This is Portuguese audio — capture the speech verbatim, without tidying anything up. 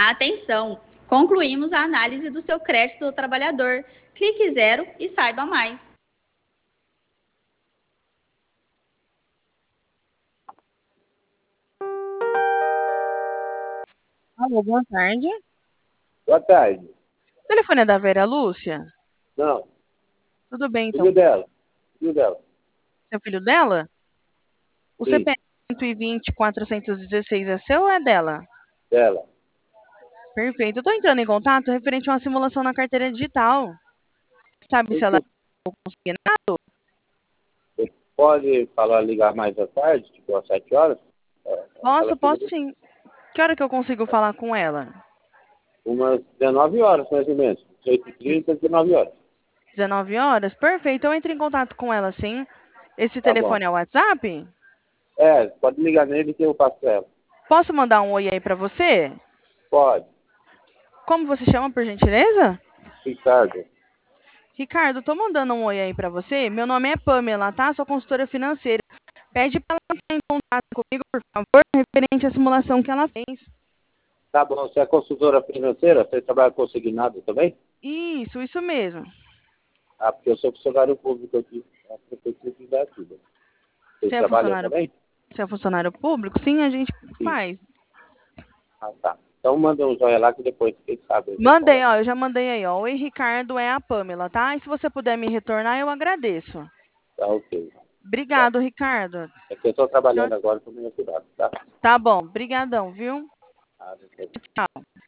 Atenção! Concluímos a análise do seu crédito do trabalhador. Clique zero e saiba mais. Alô, boa tarde. Boa tarde. O telefone é da Vera Lúcia? Não. Tudo bem, então. Filho dela. Filho dela. Você é o filho dela? O Sim. C P F cento e vinte, quatrocentos e dezesseis é seu ou é dela? Dela. Perfeito. Eu estou entrando em contato referente a uma simulação na carteira digital. Sabe se ela Você é consignado? pode falar, ligar mais à tarde, tipo às sete horas? É, Posso, aquela filha posso dele. sim. Que hora que eu consigo falar com ela? Umas dezenove horas, mais ou menos. oito e trinta, dezenove horas. dezenove horas? Perfeito. Eu entro em contato com ela, sim. Esse Tá bom. telefone é o WhatsApp? É, pode ligar nele que eu passo pra ela. Posso mandar um oi aí para você? Pode. Como você chama, por gentileza? Ricardo. Ricardo, tô mandando um oi aí para você. Meu nome é Pamela, tá? Sou consultora financeira. Pede para ela entrar em contato comigo, por favor, referente à simulação que ela fez. Tá bom. Você é consultora financeira? Você trabalha consignado também? Isso, isso mesmo. Ah, porque eu sou funcionário público aqui. A prefeitura de Indaiatuba. Vocês Você é trabalham funcionário, também? você é funcionário público? Sim, a gente Sim. faz. Ah, tá. Então manda um joinha lá que depois, quem sabe, a gente Mandei, conversa. ó, eu já mandei aí, ó. Oi, Ricardo, é a Pamela, tá? E se você puder me retornar, eu agradeço. Tá, ok. Tá. Obrigado, Ricardo. É que eu estou Tchau- trabalhando agora, estou meio cuidado, tá? Tá bom, brigadão, viu? Ah, depois. Tchau.